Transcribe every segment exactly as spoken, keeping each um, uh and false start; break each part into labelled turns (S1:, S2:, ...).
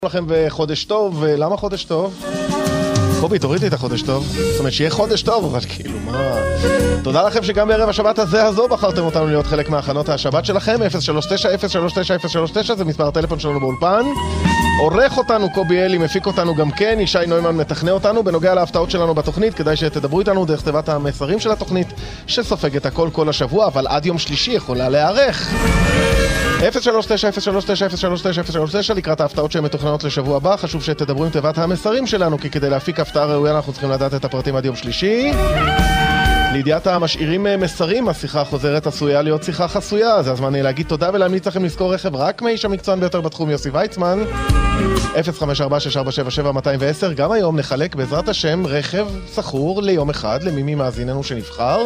S1: לכם וחודש טוב. למה חודש טוב? קובי, תורידי את החודש טוב. זאת אומרת שיהיה חודש טוב, אבל כאילו מה... תודה לכם שגם בערב השבת הזה הזו בחרתם אותנו להיות חלק מהכנות השבת שלכם. אפס שלוש תשע אפס שלוש תשע אפס שלוש תשע זה מספר הטלפון שלנו באולפן. עורך אותנו קובי אלי, מפיק אותנו גם כן, ישי נוימן מתכנה אותנו. בנוגע להפתעות שלנו בתוכנית, כדאי שתדברו איתנו דרך תיבת המסרים של התוכנית שסופגת הכל כל השבוע, אבל עד יום שלישי יכולה להיערך. אפס שלוש תשע אפס שלוש תשע אפס שלוש תשע אפס שלוש תשע לקראת ההפתעות שהן מתוכננות לשבוע הבא. חשוב שתדברו עם תיבת המסרים שלנו, כי כדי להפיק הפתעה ראויה אנחנו צריכים לדעת את הפרטים עד יום שלישי. לידיעת המשאירים מסרים, השיחה החוזרת עשויה להיות שיחה חסויה. זה הזמן להגיד תודה ולהמליץ לכם לזכור רכב רק מאיש המקצוען ביותר בתחום, יוסי ויצמן. אפס חמש ארבע שש ארבע שבע שבע מאתיים ועשר. גם היום נחלק בעזרת השם רכב סחור ליום אחד למי ממאזיננו שנבחר,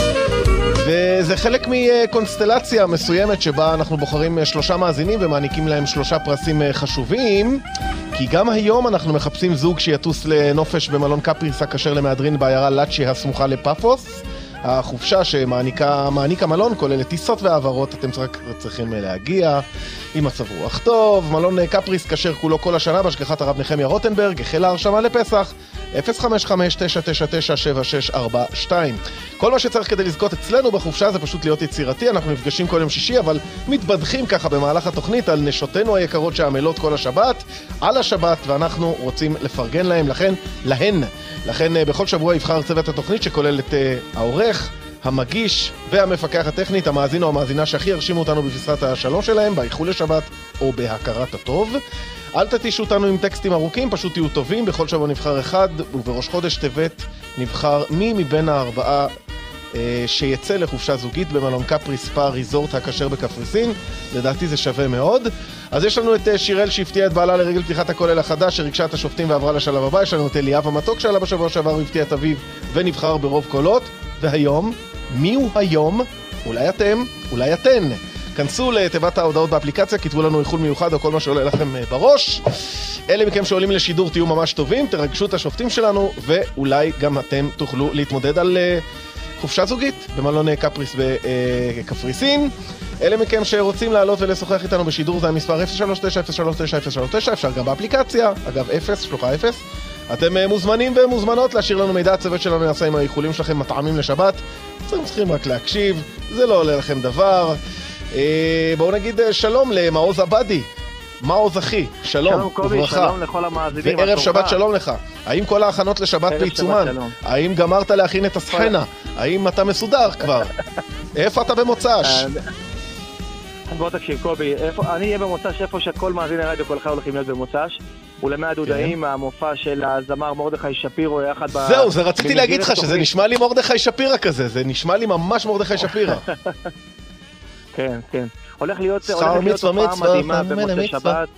S1: וזה חלק מקונסטלציה מסוימת שבה אנחנו בוחרים שלושה מאזינים ומעניקים להם שלושה פרסים חשובים, כי גם היום אנחנו מחפשים זוג שיטוס לנופש במלון קפריס הכשר למהדרין בעיירה לאצ'י הסמוכה לפאפוס. החופשה שמעניק המלון כוללת טיסות והעברות, אתם רק צריכים להגיע עם מצב רוח טוב. מלון קפריס כשר כולו כל השנה בהשגחת הרב נחמיה רוטנברג. החלה הרשמה לפסח אפס חמש חמש תשע תשע תשע שבע שש ארבע שתיים. כל מה שצריך כדי לזכות אצלנו בחופשה זה פשוט להיות יצירתי. אנחנו נפגשים כל יום שישי, אבל מתבדחים ככה במהלך התוכנית על נשותינו היקרות שעמלות כל השבת על השבת, ואנחנו רוצים לפרגן להם, לכן להן לכן בכל שבוע יבחר צוות התוכנית שכולל את uh, העורך, המגיש והמפקח הטכנית, המאזין או המאזינה שהכי הרשימו אותנו בפסרת השלום שלהם, באיחול לשבת או בהכרת הטוב. אל תתישו אותנו עם טקסטים ארוכים, פשוט תהיו טובים. בכל שבוע נבחר אחד, ובראש חודש טבת נבחר מי מבין הארבעה אה, שיצא לחופשה זוגית במלון קפריס ספא ריזורט הכשר בקפריסין. לדעתי זה שווה מאוד. אז יש לנו את שירל שהפתיעה את בעלה לרגל פתיחת הכולל החדש, שריגשה את השופטים ועברה לשלב הבא. יש לנו את אליאב המתוק שעלה בשבוע שעבר והפתיע את אביו ונבחר ברוב קולות. והיום, מי הוא היום? אולי אתם, אולי אתן. כנסו לתיבת ההודעות באפליקציה, כתבו לנו איחול מיוחד או כל מה שעולה לכם בראש. אלה מכם שעולים לשידור תהיו ממש טובים, תרגשו את השופטים שלנו, ואולי גם אתם תוכלו להתמודד על חופשה זוגית במלון קפריס בקפריסין. אלה מכם שרוצים לעלות ולשוחח איתנו בשידור, זה המספר אפס שלוש תשע אפס שלוש תשע אפס שלוש תשע, אפשר גם באפליקציה, אגב אפס, שלוחה אפס. אתם מוזמנים ומוזמנות להשאיר לנו מידע, הצוות שלנו יעשה עם האיחולים שלכם מטעמים לשבת. אתם צריכים רק להקשיב, זה לא עולה לכם דבר. בואו נגיד שלום למעוז עבדי. מעוז אחי, שלום,
S2: שלום קובי,
S1: וברכה.
S2: שלום לכל המאזינים.
S1: וערב שבת שלום לך. האם כל ההכנות לשבת בעיצומן? האם גמרת להכין את הסחנה? האם אתה מסודר כבר? איפה אתה במוצ"ש?
S2: בוא תקשיב קובי, אני אהיה במוצ"ש איפה שכל מאזיני רדיו כל אחד הולכים להיות במוצ"ש. אולמי הדודאים, המופע של הזמר מרדכי שפירו יחד ב...
S1: זהו, זה רציתי להגיד לך שזה נשמע לי מרדכי שפירא כזה, זה נשמע לי ממש מרדכי שפירא.
S2: כן, כן. הולך להיות הופעה מדהימה במוצאי שבת.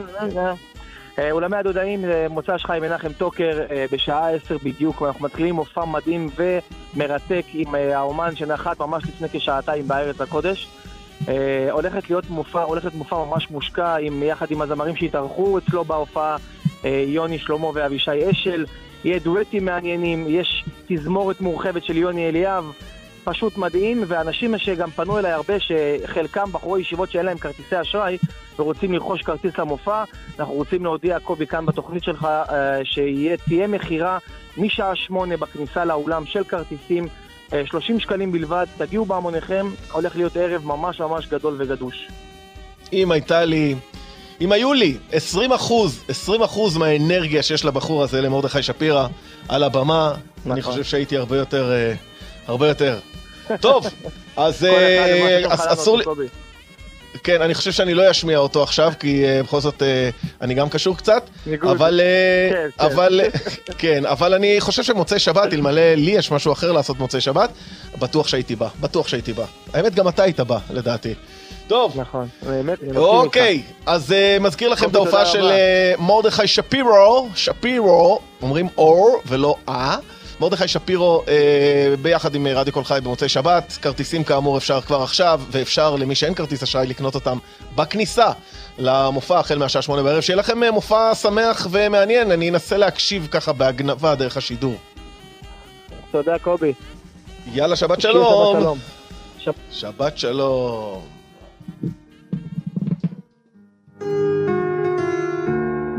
S2: אולמי הדודאים, מוצ"ש חי מנחם טוקר בשעה עשר בדיוק, ואנחנו מתחילים מופע מדהים ומרתק עם האומן שנחת ממש לפני כשעתיים בארץ הקודש. הולכת להיות מופע, הולכת מופע ממש מושקע עם, יחד עם הזמרים שהתארחו אצלו בהופעה, יוני שלמה ואבישי אשל. יהיה דואטים מעניינים, יש תזמורת מורחבת של יוני אליאב, פשוט מדהים. ואנשים שגם פנו אליי הרבה, שחלקם בחורי ישיבות שאין להם כרטיסי אשראי ורוצים לרכוש כרטיס למופע, אנחנו רוצים להודיע קובי כאן בתוכנית שלך שתהיה מחירה משעה שמונה בכניסה לאולם של כרטיסים, שלושים שקלים בלבד. תגיעו בהמוניכם, הולך להיות ערב ממש ממש גדול וגדוש. אם
S1: הייתה לי, אם היו לי עשרים אחוז, עשרים אחוז מהאנרגיה שיש לבחור הזה, למרדכי שפירא, על הבמה, נכון. אני חושב שהייתי הרבה יותר, הרבה יותר. טוב, אז אסור לי... כן, אני חושב שאני לא אשמיע אותו עכשיו, כי uh, בכל זאת uh, אני גם קשור קצת, אבל, uh, כן, אבל, כן. כן, אבל אני חושב שמוצאי שבת, אלמלא לי יש משהו אחר לעשות מוצאי שבת, בטוח שהייתי בא, בטוח שהייתי בא. האמת גם אתה היית בא, לדעתי. טוב.
S2: נכון, באמת.
S1: אוקיי, אז uh, מזכיר לכם את ההופעה של uh, מרדכי שפירו, שפירו, אומרים אור ולא אה. מרדכי שפירו אה, ביחד עם רדיו כל חי במוצאי שבת. כרטיסים כאמור אפשר כבר עכשיו, ואפשר למי שאין כרטיס אשראי לקנות אותם בכניסה למופע החל מהשעה שמונה בערב. שיהיה לכם מופע שמח ומעניין. אני אנסה להקשיב ככה בהגנבה דרך השידור.
S2: תודה קובי.
S1: יאללה, שבת שלום. שבת שלום.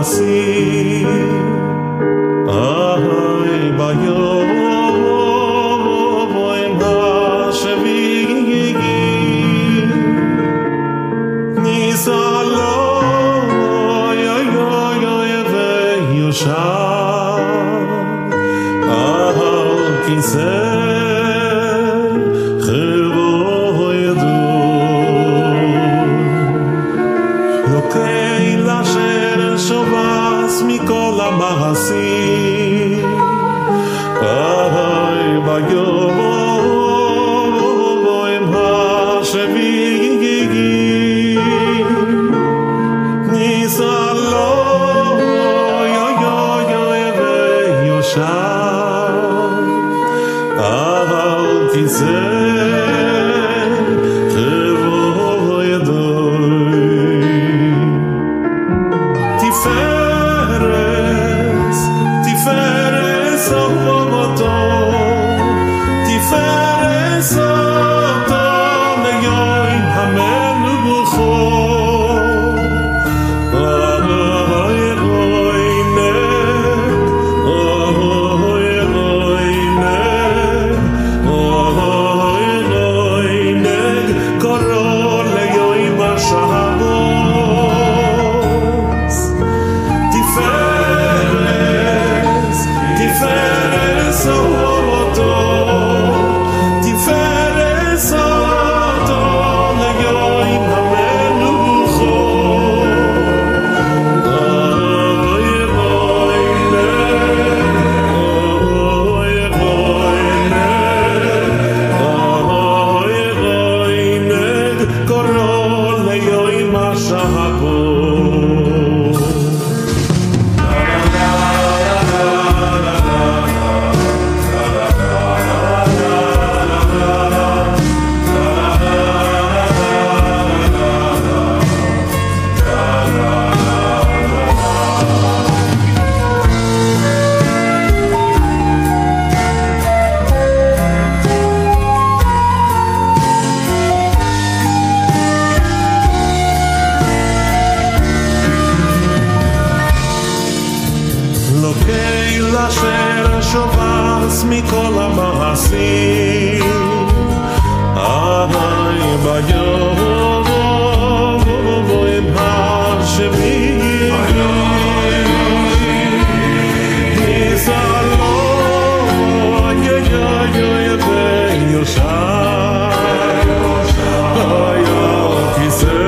S3: מעשי אהי ביום עם השביעי ניסה לו יוי יוי יוי ויושב על כיסא מכל המעשים אהי ביום עם השביעי ניסה לו יוי יוי יוי ויושב על כיסא מכל המעשים אהי ביום עם השביעי ניסה לו יוי יוי יוי ויושב על כיסא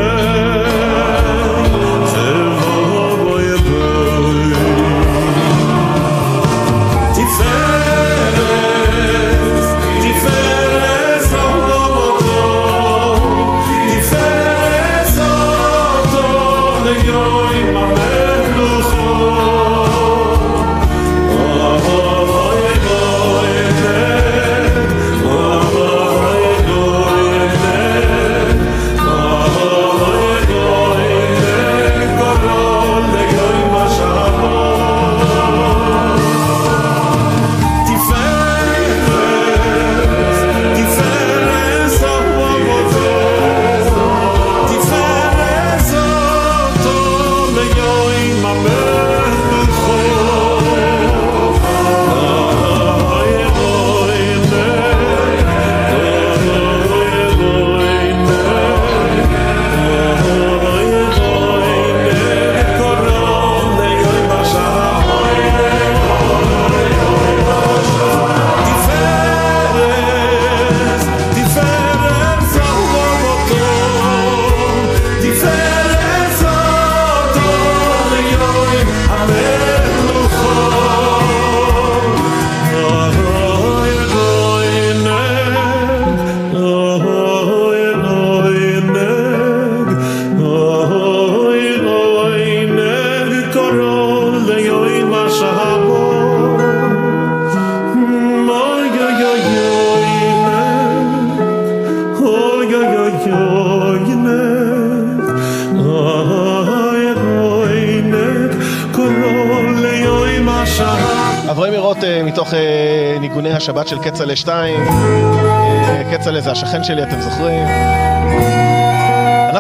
S1: אברהם ירות מתוך ניגוני השבת של קצלה שתיים. קצלה זה השכן שלי, אתם זוכרים? אנחנו תכף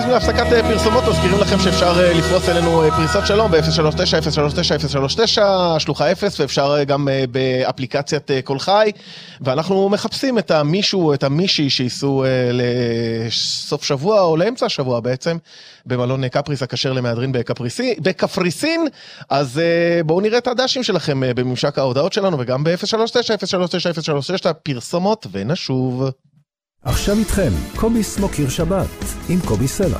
S1: לפני הפסקת פרסומות, מזכירים לכם שאפשר לפרוס אלינו פריסות שלום ב-אפס שלוש תשע אפס שלוש תשע אפס שלוש תשע, שלוחה אפס, ואפשר גם באפליקציית כל חי, ואנחנו מחפשים את המישהו, את המישהי שייסעו לסוף שבוע או לאמצע השבוע בעצם, במלון קפריס הכשר למהדרין בקפריסין. אז בואו נראה את הדשים שלכם בממשק ההודעות שלנו, וגם ב-אפס שלוש תשע אפס שלוש תשע אפס שלוש תשע פרסומות, ונשוב.
S4: עכשיו איתכם, קובי סמוקיר שבת, עם קובי סלע.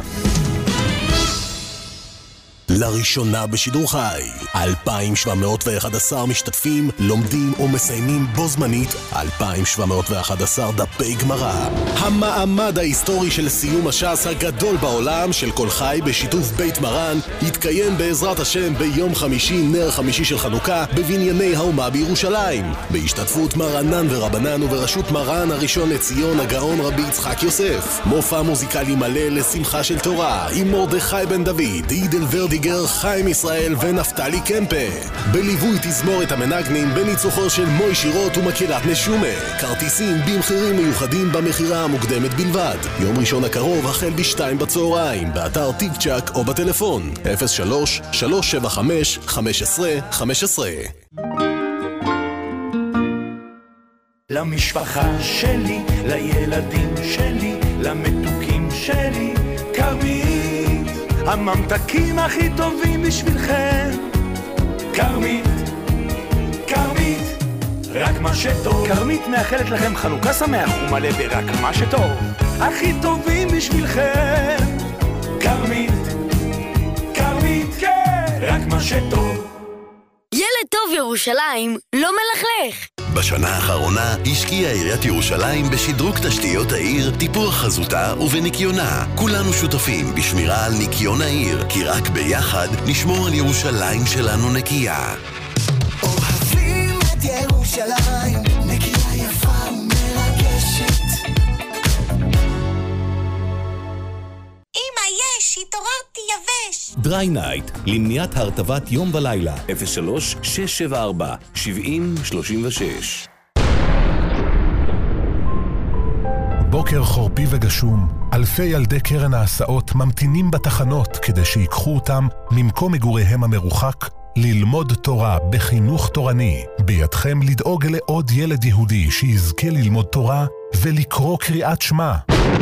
S5: לראשונה בשידור חי, אלפיים שבע מאות ואחת עשר משתתפים לומדים או מסיימים בו זמנית אלפיים שבע מאות ואחת עשר דפי גמרא. המעמד ההיסטורי של סיום הש"ס הגדול בעולם של כל חי בשיתוף בית מרן יתקיים בעזרת השם ביום חמישי, נר חמישי של חנוכה, בבנייני האומה בירושלים, בהשתתפות מרנן ורבנן ובראשות מרן הראשון לציון הגאון רבי יצחק יוסף. מופע מוזיקלי מלא לשמחה של תורה עם מרדכי בן דוד, עידל ורדי גר, חיים ישראל ונפתלי קמפה, בליווי תזמורת המנגנים בניצוחו של מוי שירות ומקירת נשומה. כרטיסים במחירים מיוחדים במחירה המוקדמת בלבד. יום ראשון הקרוב החל בשתיים בצהריים, באתר טיק צ'ק או בטלפון אפס שלוש שלוש שבע חמש חמש עשרה חמש עשרה.
S6: למשפחה שלי, לילדים שלי, למתוקים שלי, כרמית, הממתקים הכי טובים בשבילכם. כרמית, כרמית, רק מה שטוב. כרמית מאחלת לכם חנוכה שמח ומלא ברק מה שטוב, הכי טובים בשבילכם. כרמית, כרמית, כן, רק מה שטוב.
S7: ילד טוב ירושלים לא מלכלך.
S5: בשנה האחרונה השקיעה עיריית ירושלים בשדרוג תשתיות העיר, טיפוח חזותה ובניקיונה. כולנו שותפים בשמירה על ניקיון העיר, כי רק ביחד נשמור על ירושלים שלנו נקייה.
S8: אוהבים את ירושלים, נקייה יפה ומרגשת. אמא, יש, התעוררתי יבש.
S9: דריי נייט, למניעת הרטבת יום ולילה. אפס שלוש שש שבע ארבע שבעים שלושים ושש.
S4: בוקר חורפי וגשום, אלפי ילדי קרן ההסעות ממתינים בתחנות כדי שיקחו אותם ממקום מגוריהם המרוחק ללמוד תורה בחינוך תורני. בידכם לדאוג לעוד ילד יהודי שיזכה ללמוד תורה ולקרוא קריאת שמע.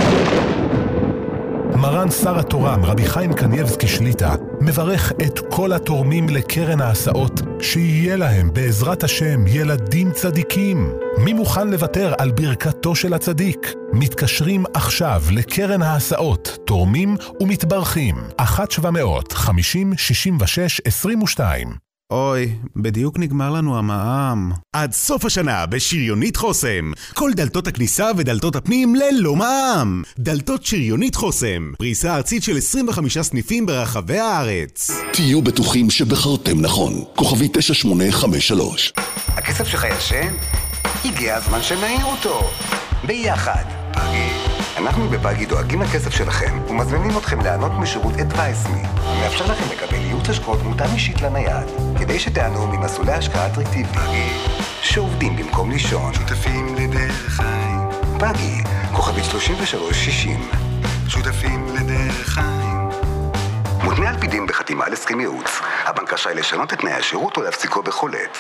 S4: מרן שר התורה, רבי חיים קניבסקי שליטה, מברך את כל התורמים לקרן ההסעות, שיהיה להם בעזרת השם ילדים צדיקים. מי מוכן לוותר על ברכתו של הצדיק? מתקשרים עכשיו לקרן ההסעות, תורמים ומתברכים. אחת שבע מאות חמישים שישים ושש עשרים ושתיים.
S10: אוי, בדיוק נגמר לנו המע"מ. עד סוף השנה בשריונית חוסם, כל דלתות הכניסה ודלתות הפנים ללא מע"מ. דלתות שריונית חוסם, פריסה ארצית של עשרים וחמישה סניפים ברחבי הארץ.
S5: תהיו בטוחים שבחרתם נכון. כוכבי תשע שמונה חמש שלוש.
S11: הכסף שלך ישן? הגיע הזמן שנעיר אותו. ביחד. פגי. אנחנו בפגי דואגים לכסף שלכם ומזמינים אתכם לענות משירות Advise Me. מאפשר לכם לקבל ייעוץ השקעות מותאם אישית לנייד, כדי שתענו ממסלולי השקעה אטרקטיביים. פגי, שעובדים במקום לישון. שותפים לדרך חיים. פגי, כוכבית שלושים ושלוש שישים. שותפים לדרך חיים. מותנה על פי דין בחתימה על הסכם ייעוץ. הבנק רשאי לשנות את תנאי השירות או להפסיקו בכל עת.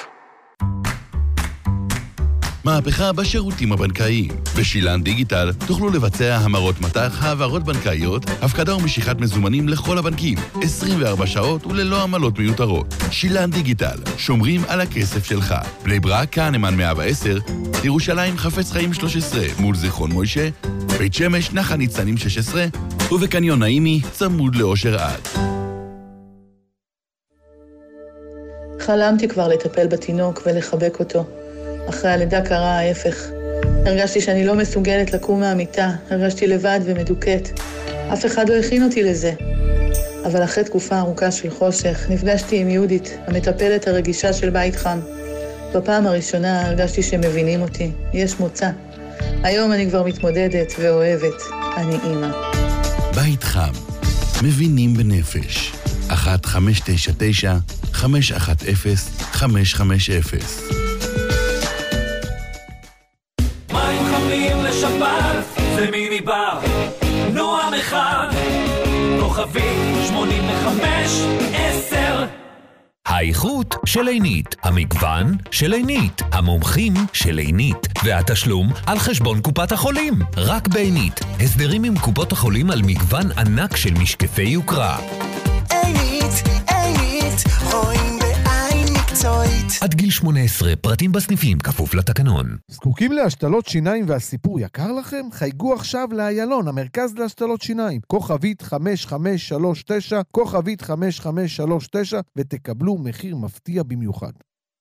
S12: מהפכה בשירותים הבנקאיים. בשילן דיגיטל תוכלו לבצע המרות מטח, העברות בנקאיות, הפקדה ומשיכת מזומנים לכל הבנקים, עשרים וארבע שעות וללא עמלות מיותרות. שילן דיגיטל, שומרים על הכסף שלך. בני ברק, כהנמן מאה ועשר, ירושלים חפץ חיים שלוש עשרה, מול זיכרון מוישה, בית שמש, נחל ניצנים שש עשרה, ובקניון נעימי, צמוד לאושר עד.
S13: חלמתי כבר לטפל בתינוק ולחבק אותו. אחרי הלידה קרה ההפך. הרגשתי שאני לא מסוגלת לקום מהמיטה, הרגשתי לבד ומדוכאת. אף אחד לא הכין אותי לזה. אבל אחרי תקופה ארוכה של חושך, נפגשתי עם יהודית, המטפלת הרגישה של בית חם. בפעם הראשונה הרגשתי שמבינים אותי, יש מוצא. היום אני כבר מתמודדת ואוהבת, אני אימא.
S12: בית חם, מבינים בנפש. אחת חמש תשע תשע חמש אחת אפס חמש חמש אפס.
S6: מים חמים לשבת, זה מיני בר, נועם אחד,
S14: כוכבי שמונים וחמש עשר.
S15: האיכות של עינית, המגוון של עינית, המומחים של עינית, והתשלום על חשבון קופת החולים. רק בעינית, הסדרים עם קופות החולים על מגוון ענק של משקפי יוקרה.
S8: עינית, עינית, רואים בעין מקצועית.
S15: עד גיל שמונה עשרה, פרטים בסניפים, כפוף לתקנון.
S16: זקוקים להשתלות שיניים והסיפור יקר לכם? חייגו עכשיו לאיילון, המרכז להשתלות שיניים. כוכבית חמש חמש שלוש תשע, כוכבית חמש חמש שלוש תשע, ותקבלו מחיר מפתיע במיוחד.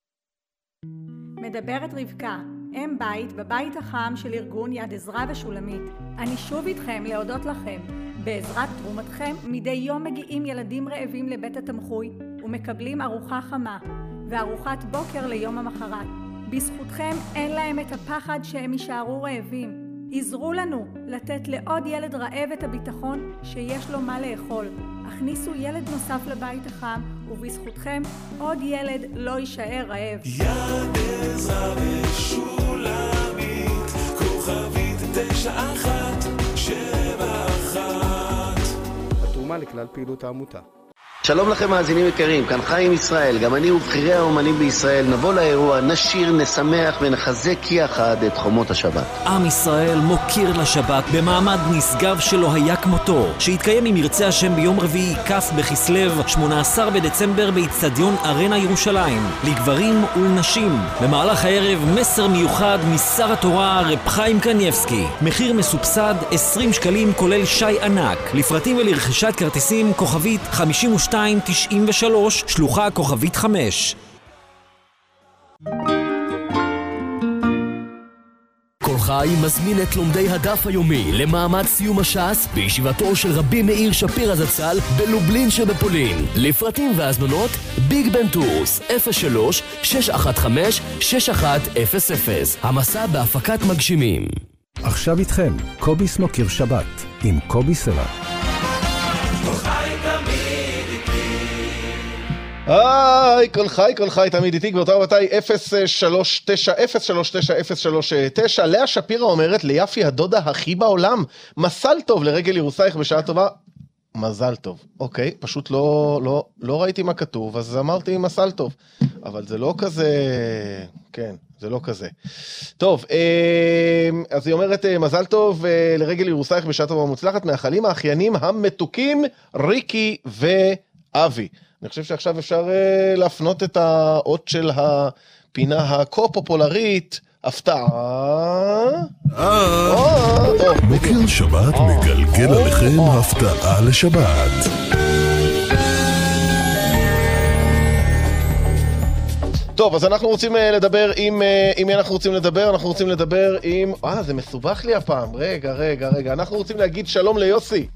S17: מדברת רבקה, אם בית בבית החם של ארגון יד עזרא ושולמית. אני שוב איתכם להודות לכם. בעזרת תרומתכם, מדי יום מגיעים ילדים רעבים לבית התמחוי ומקבלים ארוחה חמה וארוחת בוקר ליום המחרת. בזכותכם אין להם את הפחד שהם יישארו רעבים. עזרו לנו לתת לעוד ילד רעב את הביטחון שיש לו מה לאכול. הכניסו ילד נוסף לבית החם, ובזכותכם עוד ילד לא יישאר רעב.
S3: יד עזרא ושולמית, כוכבית תשע אחת שבע אחת.
S18: התרומה לכלל פעילות העמותה.
S19: שלום לכם מאזינים יקרים, כאן חיים ישראל, גם אני ובחירי האומנים בישראל נבוא לאירוע, נשיר, נשמח ונחזק יחד את חומות השבת.
S20: עם ישראל מוקיר לשבת במעמד נשגב שלא היה כמותו, שהתקיים אם ירצה השם ביום רביעי כ' בכסלו, שמונה עשר בדצמבר באצטדיון ארנה ירושלים, לגברים ולנשים. במהלך הערב מסר מיוחד משר התורה רב חיים קניבסקי, מחיר מסובסד עשרים שקלים כולל שי ענק. לפרטים ולרכישת כרטיסים כוכבית חמישים ושתיים תשעים ושלוש, שלוחה כוכבית חמש.
S21: כל חי מזמין את לומדי הדף היומי למעמד סיום הש"ס בישיבתו של רבי מאיר שפירא זצ"ל בלובלין שבפולין. לפרטים והזמנות ביג בן טורס אפס שלוש שש אחת חמש שש אחת אפס אפס. המסע בהפקת מגשימים.
S22: עכשיו איתכם קוביס מוקיר שבת עם קובי סלע.
S1: היי, כל חי, כל חי, תמיד איתי, גבירותיי ורבותיי, אפס שלוש תשע אפס שלוש תשע אפס שלוש תשע. לאה שפירא אומרת, ליפי הדודה הכי בעולם, מזל טוב לרגל אירוסייך בשעה טובה. מזל טוב, אוקיי, פשוט לא, לא, לא ראיתי מה כתוב, אז אמרתי מזל טוב, אבל זה לא כזה, כן, זה לא כזה. טוב, אז היא אומרת, מזל טוב לרגל אירוסייך בשעה טובה מוצלחת, מאחלים האחיינים המתוקים, ריקי ואבי. אני חושב שעכשיו אפשר uh, להפנות את האות של הפינה הכה-פופולרית, הפתעה.
S4: מוקיר שבת מגלגל עליכם הפתעה לשבת.
S1: טוב, אז אנחנו רוצים uh, לדבר עם, uh, עם מי אנחנו רוצים לדבר? אנחנו רוצים לדבר עם... אה, זה מסובך לי הפעם. רגע, רגע, רגע. אנחנו רוצים להגיד שלום ליוסי.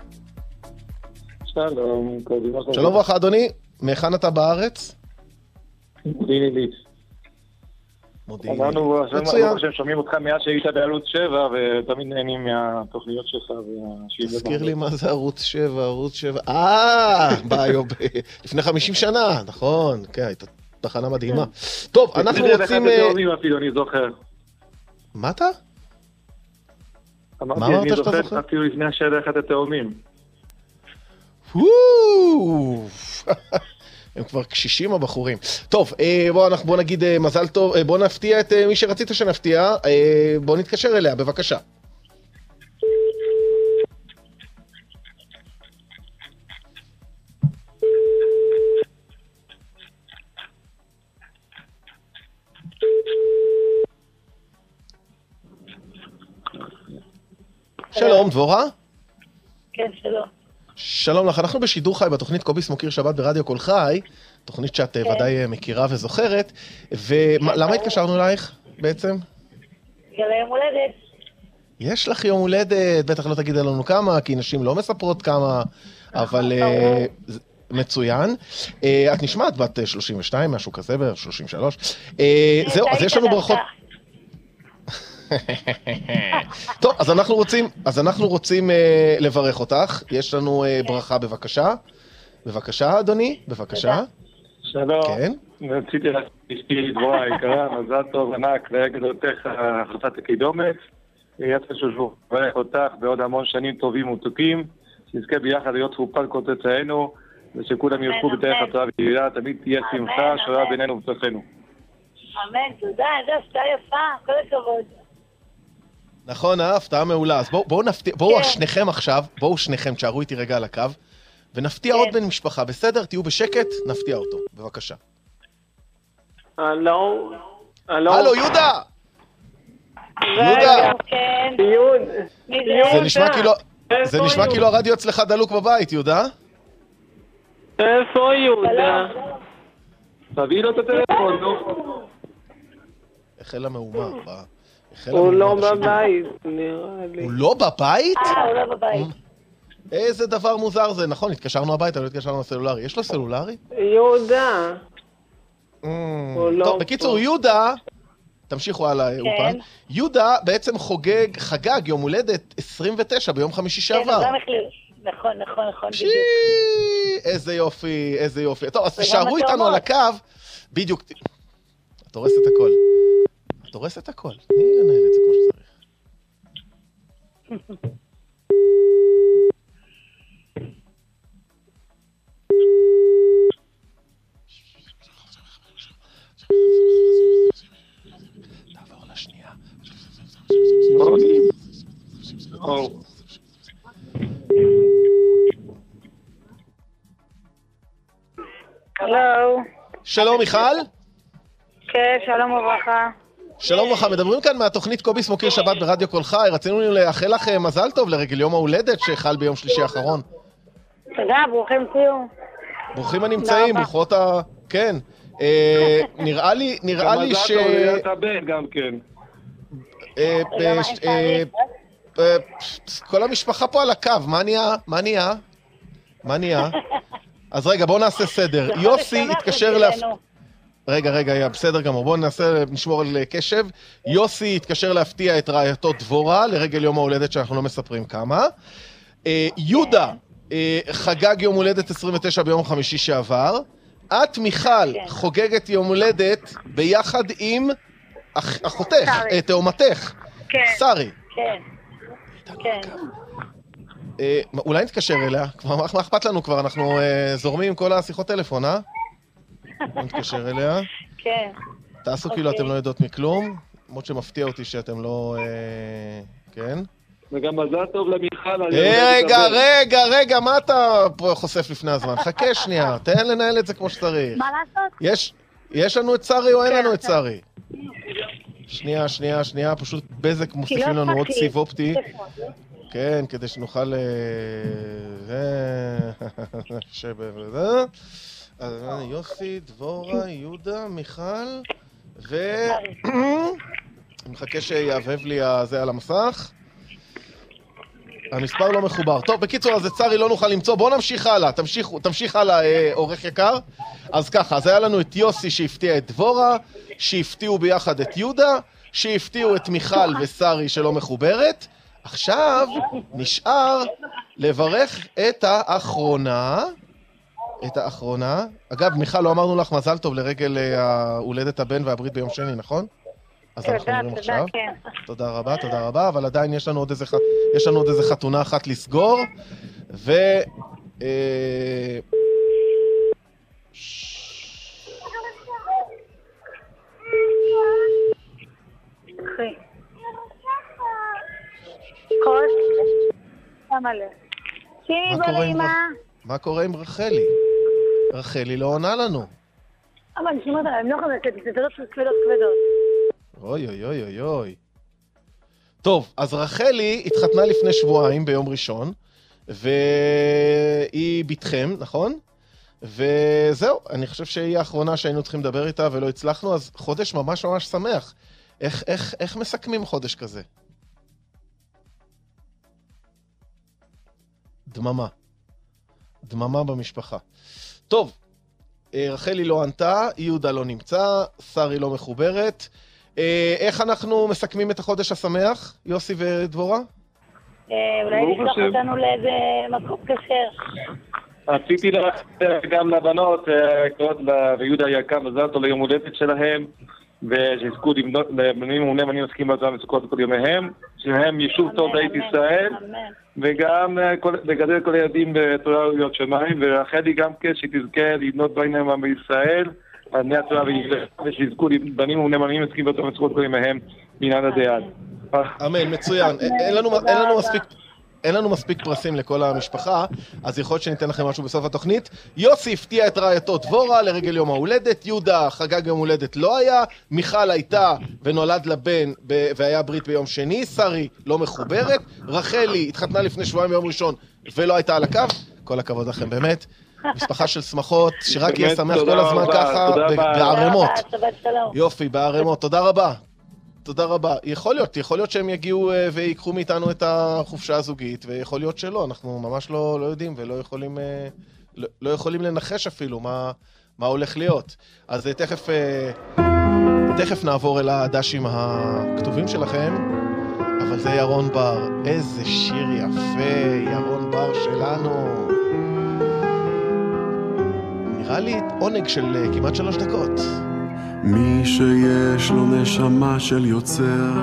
S23: שלום,
S1: שלום וברכה, אדוני. מהיכן אתה בארץ?
S23: מודיעין עילית.
S1: מודיעין
S23: עילית.
S1: מצוין.
S23: אנחנו שומעים אותך מאז שהיית בערוץ שבע, ותמיד נהנים מהתוכניות שלך.
S1: תזכיר לי מה זה ערוץ שבע, ערוץ שבע. אה, ביוב, לפני חמישים שנה, נכון. כן, הייתה תחנה מדהימה. טוב, אנחנו רוצים...
S23: זה אחד התאומים אפילו, אני זוכר.
S1: מה אתה?
S23: אמרתי, אני זוכר אפילו לפני השאלה אחד התאומים.
S1: הם כבר קשישים הבחורים. טוב, בוא, בוא נגיד מזל טוב, בוא נפתיע את מי שרצית שנפתיע, בוא נתקשר אליה, בבקשה. שלום, דבורה?
S24: כן, שלום.
S1: שלום לך, אנחנו בשידור חי בתוכנית קוביס מוקיר שבת ברדיו כל חי, תוכנית שאת כן. ודאי מכירה וזוכרת, ולמה התקשרנו אלייך בעצם?
S24: יום הולדת.
S1: יש לך יום הולדת, בטח לא תגיד לנו כמה, כי נשים לא מספרות כמה, אבל uh, מצוין. Uh, את נשמעת בת שלושים ושתיים, משהו כזה, שלושים ושלוש. Uh, זהו, אז יש לנו ברכות... טוב, אז אנחנו רוצים, אז אנחנו רוצים uh, לברך אותך. יש לנו uh, ברכה, בבקשה. בבקשה, אדוני, בבקשה.
S23: שלום.
S1: כן.
S23: רציתי להסתיר דבורה היקרה, מזל טוב ענק לרגלותיך החלטת הקידומת. יצא שושבו, ברך אותך בעוד המון שנים טובים ומתוקים. שנזכה ביחד להיות תרופת כל צאצאינו, ושכולם ילכו בדרך התורה וידיעה, תמיד תהיה שמחה, שורה בינינו ובתוכנו.
S24: אמן, תודה, איזה הפתעה יפה, כל הכבוד.
S1: נכון, ההפתעה מעולה. אז בואו בוא נפתיע, בואו שניכם עכשיו, בואו שניכם, תשארו איתי רגע על הקו, ונפתיע עוד בן משפחה, בסדר? תהיו בשקט, נפתיע אותו, בבקשה.
S2: הלו? הלו?
S1: הלו, יהודה! יהודה! זה נשמע כאילו... זה נשמע כאילו הרדיו אצלך דלוק בבית, יהודה?
S2: איפה יהודה?
S23: תביא לו את הטלפון, נו.
S1: החל המהומה.
S2: הוא לא בבית, נראה לי.
S1: הוא לא בבית?
S24: אה, הוא לא בבית.
S1: איזה דבר מוזר זה, נכון, התקשרנו הביתה, לא התקשרנו לסלולרי. יש לו סלולרי?
S2: יהודה.
S1: טוב, בקיצור, יהודה, תמשיכו הלאה, אופן. יהודה בעצם חוגג, חגג יום הולדת עשרים ותשע ביום חמישי שעבר.
S24: כן, גם החליט. נכון, נכון, נכון.
S1: איזה יופי, איזה יופי. טוב, אז תשארו איתנו על הקו, בדיוק. את הורסת הכל. את הורסת הכל. תני לנהל את זה כמו שצריך. תעבור לשנייה.
S24: הלו.
S1: שלום מיכל?
S24: כן, שלום וברכה.
S1: שלום וברכה, מדברים כאן מהתוכנית קוביס מוקיר שבת ברדיו כל חי. רצינו לאחל לך מזל טוב לרגל יום ההולדת שחל ביום שלישי האחרון.
S24: תודה, ברוכים תהיו.
S1: ברוכים הנמצאים, ברוכות ה... כן. נראה לי, נראה לי ש...
S23: מזל טוב להיות הבן גם כן.
S1: כל המשפחה פה על הקו, מה נהיה? מה נהיה? מה נהיה? אז רגע, בואו נעשה סדר. יוסי התקשר להפ... רגע, רגע, היה בסדר גמור. בואו ננסה, נשמור על קשב. יוסי התקשר להפתיע את רעייתו דבורה לרגל יום ההולדת שאנחנו לא מספרים כמה. יהודה חגג יום הולדת עשרים ותשע ביום חמישי שעבר. את, מיכל, חוגגת יום הולדת ביחד עם אחותך, תאומתך. שרי.
S24: כן. כן.
S1: אולי נתקשר אליה, מה אכפת לנו כבר, אנחנו זורמים עם כל השיחות טלפון, אה? נתקשר אליה.
S24: כן.
S1: תעשו כאילו אתם לא יודעות מכלום, למרות שמפתיע אותי שאתם לא... כן?
S23: וגם מזל טוב למיכל.
S1: רגע, רגע, רגע, מה אתה חושף לפני הזמן? חכה שנייה, תן לנהל את זה כמו שצריך.
S24: מה לעשות?
S1: יש לנו את שרי או אין לנו את שרי? שנייה, שנייה, שנייה, פשוט בזק מוסיפים לנו עוד סיב אופטי. כן, כדי שנוכל... אז יוסי, דבורה, יהודה, מיכל, ו... אני מחכה שיעבב לי זה על המסך. המספר לא מחובר. טוב, בקיצור, אז את שרי לא נוכל למצוא. בואו נמשיך הלאה. תמשיך, תמשיך הלאה, עורך יקר. אז ככה, אז היה לנו את יוסי שהפתיע את דבורה, שהפתיעו ביחד את יהודה, שהפתיעו את מיכל ושרי שלא מחוברת. עכשיו נשאר לברך את האחרונה. את האחרונה. אגב, מיכל, לא אמרנו לך מזל טוב לרגל ההולדת הבן והברית ביום שני, נכון? אז אנחנו אומרים עכשיו. תודה רבה, תודה רבה, אבל עדיין יש לנו עוד איזה, יש לנו עוד איזה חתונה אחת לסגור, ו... מה קורה עם רחלי? רחלי לא עונה לנו.
S24: אבל אני שומעת עליהם, לא חזקת, זה כבדות כבדות כבדות.
S1: אוי אוי אוי אוי אוי. טוב, אז רחלי התחתנה לפני שבועיים ביום ראשון, והיא בתכם, נכון? וזהו, אני חושב שהיא האחרונה שהיינו צריכים לדבר איתה ולא הצלחנו, אז חודש ממש ממש שמח. איך, איך, איך מסכמים חודש כזה? דממה. דממה במשפחה. טוב, רחלי לא ענתה, יהודה לא נמצא, שרי לא מחוברת. איך אנחנו מסכמים את החודש השמח, יוסי ודבורה?
S24: אולי נשלח אותנו לאיזה מקום כשר.
S23: רציתי לך גם לבנות, ויהודה היקר, מזל טוב ליום הולדת שלהם, ושיזכו לבנים ולנאמנים עוסקים בעצמם וסוכות כל ימיהם, שהם יישוב טוב בית ישראל, וגם לגדל כל הילדים בתורה וביות שמיים, ורחלי גם כן שתזכה לבנות בית נאמן בישראל, על בני התורה ושיזכו לבנים ולנאמנים עוסקים בעצמם וסוכות כל ימיהם בעניין הדעת.
S1: אמן, מצוין. אין לנו, אין לנו מספיק... אין לנו מספיק פרסים לכל המשפחה, אז יכול להיות שניתן לכם משהו בסוף התוכנית. יוסי הפתיע את רעייתו דבורה לרגל יום ההולדת, יהודה חגג יום הולדת לא היה, מיכל הייתה ונולד לבן ב- והיה ברית ביום שני, שרי לא מחוברת, רחלי התחתנה לפני שבועיים ביום ראשון ולא הייתה על הקו. כל הכבוד לכם באמת. משפחה של שמחות, שרק יהיה שמח כל הזמן ככה, בערמות. יופי, בערמות. תודה רבה. תודה רבה. יכול להיות, יכול להיות שהם יגיעו ויקחו מאיתנו את החופשה הזוגית, ויכול להיות שלא, אנחנו ממש לא, לא יודעים ולא יכולים, לא, לא יכולים לנחש אפילו מה, מה הולך להיות. אז תכף, תכף נעבור אל הדשים הכתובים שלכם, אבל זה ירון בר. איזה שיר יפה, ירון בר שלנו. נראה לי עונג של כמעט שלוש דקות.
S3: מי שיש לו נשמה של יוצר,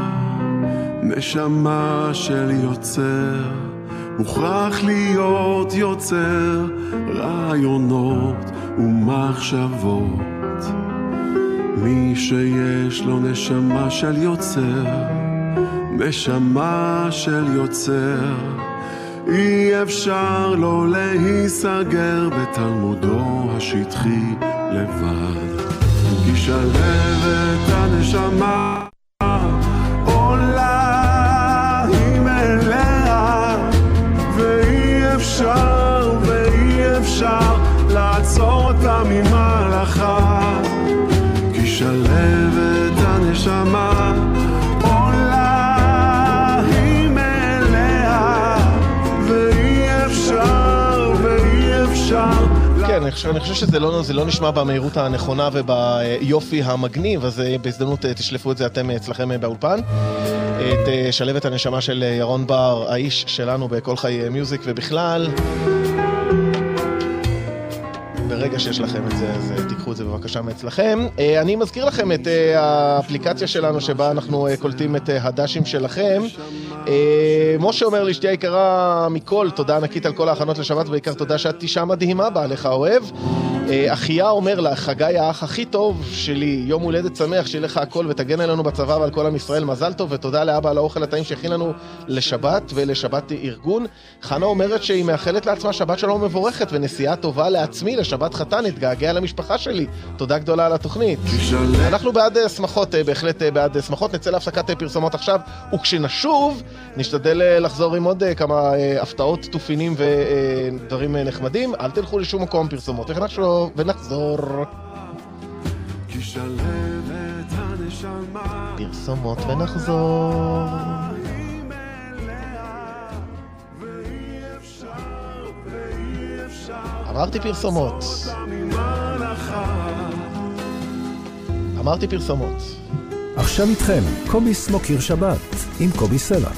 S3: נשמה של יוצר, מוכרח להיות יוצר רעיונות ומחשבות. מי שיש לו נשמה של יוצר, נשמה של יוצר, אי אפשר לא להיסגר בתלמודו השטחי לבד. כי שלבת הנשמה עולה עם אליה, ואי אפשר ואי אפשר לעצור אותה ממלאכה. כי שלבת הנשמה עולה עם אליה, ואי אפשר ואי אפשר.
S1: כן, אני חושב שזה לא, זה לא נשמע במהירות הנכונה וביופי המגניב, אז בהזדמנות תשלפו את זה אתם אצלכם באולפן. את שלבת הנשמה של ירון בר, האיש שלנו בכל חיי מיוזיק, ובכלל, ברגע שיש לכם את זה, אז תיקחו את זה בבקשה מאצלכם. אני מזכיר לכם את האפליקציה שלנו שבה אנחנו קולטים את הדשים שלכם. משה אומר לי, שתהיה יקרה מכל, תודה ענקית על כל ההכנות לשבת, ובעיקר תודה שאת אישה מדהימה, בעליך אוהב. אחיה אומר לה, חגי האח הכי טוב שלי, יום הולדת שמח, שיהיה לך הכל ותגן עלינו בצבא ועל כל עם ישראל, מזל טוב, ותודה לאבא על האוכל הטעים שהכין לנו לשבת ולשבת ארגון. חנה אומרת שהיא מאחלת לעצמה שבת שלום מבורכת ונסיעה טובה לעצמי לשבת חתן, התגעגע למשפחה שלי. תודה גדולה על התוכנית. אנחנו בעד שמחות, בהחלט בעד שמחות. נצא להפסקת פרסומות עכשיו, וכשנשוב נשתדל לחזור עם עוד כמה הפתעות, תופינים ודברים נחמדים. אל תלכו לשום מקום פרסומות, ונחשוב ונחזור. פרסומות ונחזור. אמרתי פרסומות. אמרתי פרסומות.
S22: עכשיו איתכם, קובי סמוקיר שבת עם קובי סלע.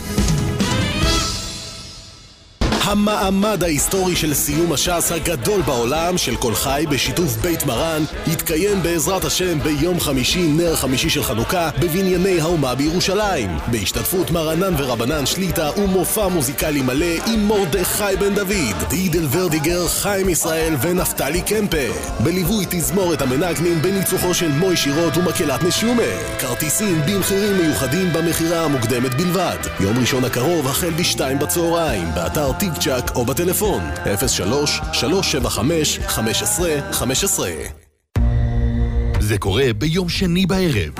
S5: המעמד ההיסטורי של סיום הש"ס הגדול בעולם של כל חי בשיתוף בית מרן יתקיים בעזרת השם ביום חמישי, נר חמישי של חנוכה, בבנייני האומה בירושלים, בהשתתפות מרנן ורבנן שליטה ומופע מוזיקלי מלא עם מרדכי בן דוד, דידל ורדיגר, חיים ישראל ונפתלי קמפה, בליווי תזמורת המנגנים בניצוחו של מוי שירות ומקהלת נשיומה. כרטיסים במחירים מיוחדים במחירה המוקדמת בלבד. יום ראשון הקרוב החל בשתיים בצהריים, באתר טיק צ'ק או בטלפון אפס שלוש שלוש שבע חמש חמש עשרה חמש עשרה.
S12: זה קורה ביום שני בערב.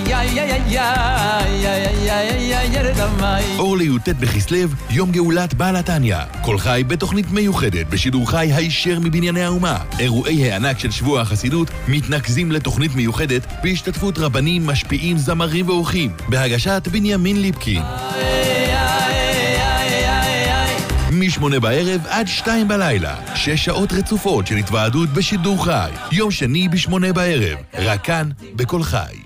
S12: אור לי"ט בכסלו, יום גאולת בעל התניא. כל חי בתוכנית מיוחדת בשידור חי הישר מבנייני האומה. אירועי הענק של שבוע החסידות מתנקזים לתוכנית מיוחדת בהשתתפות רבנים, משפיעים, זמרים ואורחים, בהגשת בנימין ליפקין. משמונה בערב עד שתיים בלילה, שש שעות רצופות של התוועדות בשידור חי. יום שני בשמונה בערב, רק כאן בכל חי.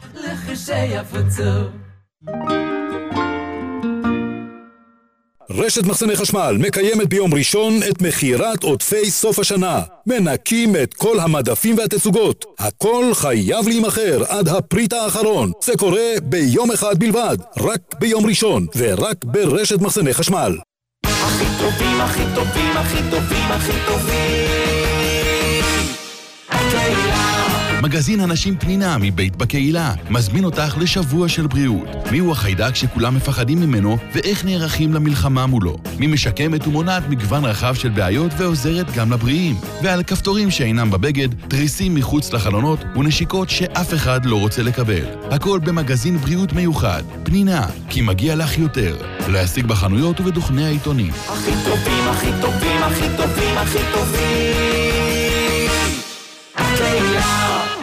S7: רשת מחסני חשמל מקיימת ביום ראשון את מחירת עודפי סוף השנה. מנקים את כל המדפים והתצוגות. הכל חייב להימחר עד הפריט האחרון. זה קורה ביום אחד בלבד, רק ביום ראשון, ורק ברשת מחסני חשמל.
S6: הכי טובים, הכי טובים, הכי טובים, הכי טובים. הקהילה.
S12: מגזין הנשים פנינה מבית בקהילה מזמין אותך לשבוע של בריאות. מיהו החיידק שכולם מפחדים ממנו ואיך נערכים למלחמה מולו. מי משקמת ומונעת מגוון רחב של בעיות ועוזרת גם לבריאים. ועל כפתורים שאינם בבגד, תריסים מחוץ לחלונות ונשיקות שאף אחד לא רוצה לקבל. הכל במגזין בריאות מיוחד. פנינה, כי מגיע לך יותר. להשיג בחנויות ובדוכני העיתונים.
S6: הכי טובים, הכי טובים, הכי טובים, הכי טובים. הקהילה.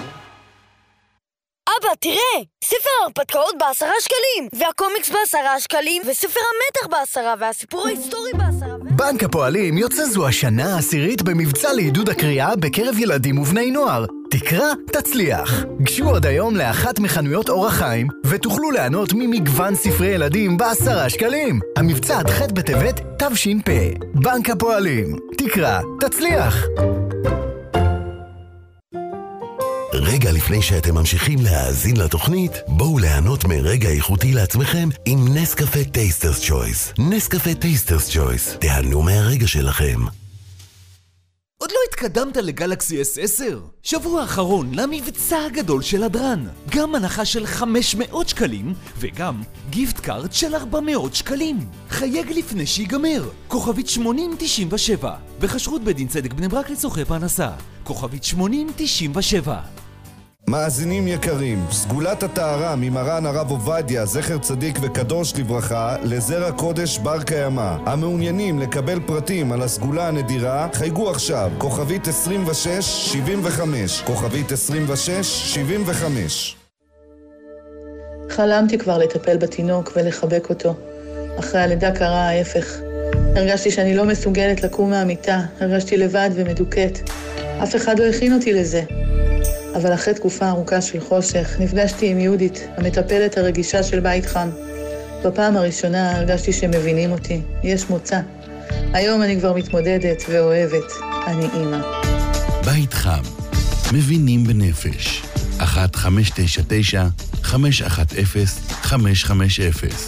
S9: אבא, תראה! ספר ההרפתקאות בעשרה שקלים, והקומיקס בעשרה שקלים, וספר המתח בעשרה, והסיפור ההיסטורי בעשרה.
S10: בנק הפועלים יוצא זו השנה העשירית במבצע לעידוד הקריאה בקרב ילדים ובני נוער. תקרא, תצליח. גשו עוד היום לאחת מחנויות אור החיים, ותוכלו ליהנות ממגוון ספרי ילדים בעשרה שקלים. המבצע עד ח' בטבת תש"פ. בנק הפועלים. תקרא, תצליח.
S11: רגע לפני שאתם ממשיכים להאזין לתוכנית, בואו ליהנות מרגע איכותי לעצמכם עם נסקפה טייסטרס צ'ויס. נסקפה טייסטרס צ'ויס. תהנו מהרגע שלכם.
S25: עוד לא התקדמת לגלקסי אס עשר? שבוע האחרון למבצע הגדול של הדרן. גם הנחה של חמש מאות שקלים, וגם גיפט קארד של ארבע מאות שקלים. חייג לפני שיגמר. כוכבית שמונים תשעים ושבע. בחשרות בדין צדק בני ברק לצורכי פרנסה. כוכבית שמונים תשעים ושבע.
S26: מאזינים יקרים, סגולת הטהרה ממרן הרב עובדיה, זכר צדיק וקדוש לברכה, לזרע קודש בר קיימא. המעוניינים לקבל פרטים על הסגולה הנדירה, חייגו עכשיו, כוכבית עשרים ושש שבעים וחמש, כוכבית עשרים ושש שבעים וחמש.
S13: חלמתי כבר לטפל בתינוק ולחבק אותו. אחרי הלידה קרה ההפך. הרגשתי שאני לא מסוגלת לקום מהמיטה, הרגשתי לבד ומדוכאת. אף אחד לא הכין אותי לזה. אבל אחרי תקופה ארוכה של חושך, נפגשתי עם יהודית, המטפלת הרגישה של בית חם. בפעם הראשונה הרגשתי שמבינים אותי, יש מוצא. היום אני כבר מתמודדת ואוהבת, אני אימא.
S12: בית חם, מבינים בנפש. אחת חמש תשע תשע חמש אחת אפס חמש חמש אפס.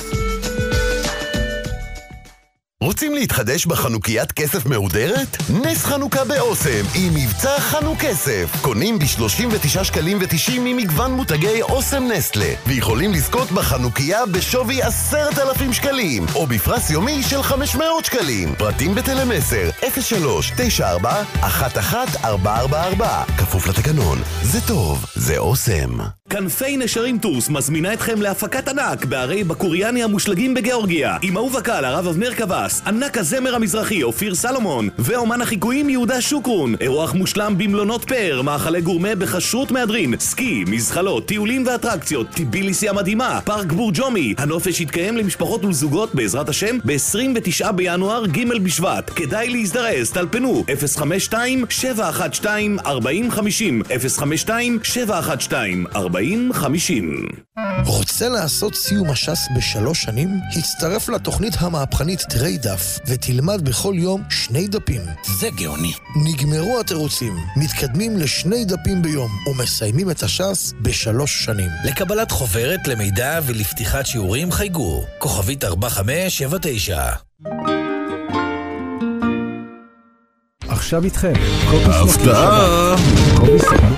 S11: רוצים להתחדש בחנוקיית כסף מהודרת? נס חנוכה באוסם עם מבצע חנוק כסף. קונים ב-שלושים ותשעה שקלים ותשעים ממגוון מותגי אוסם נסטלה, ויכולים לזכות בחנוכיה בשווי עשרת אלפים שקלים, או בפרס יומי של חמש מאות שקלים. פרטים בטלמסר אפס שלוש תשע ארבע אחת אחת ארבע ארבע ארבע. כפוף לתקנון. זה טוב, זה אוסם.
S5: כנפי נשרים טורס מזמינה אתכם להפקת ענק בערי בקוריאני המושלגים בגאורגיה, עם אהוב הקהל הרב אבנר קבס, ענק הזמר המזרחי אופיר סלומון ואומן החיקויים יהודה שוקרון. אירוח מושלם במלונות פאר, מאכלי גורמה בחשרות מהדרין, סקי, מזחלות, טיולים ואטרקציות, טיביליסי המדהימה, פארק בורג'ומי. הנופש יתקיים למשפחות ולזוגות בעזרת השם ב-עשרים ותשעה בינואר ג' בשבט. כדאי להזדרז, טלפנו אפס חמש שתיים שבע אחת שתיים ארבע אפס חמש אפס אפס חמש שתיים שבע אחת שתיים ארבע אפס חמש אפס.
S27: רוצה לעשות סיום הש"ס בשלוש שנים? הצטרף לתוכנית המהפכנית תרי דף ותלמד בכל יום שני דפים. זה גאוני. נגמרו התירוצים, מתקדמים לשני דפים ביום ומסיימים את הש"ס בשלוש שנים.
S28: לקבלת חוברת למידע ולפתיחת שיעורים חייגו כוכבית ארבע חמש שבע תשע.
S22: עכשיו איתכם הפתעה קובי סמכיר.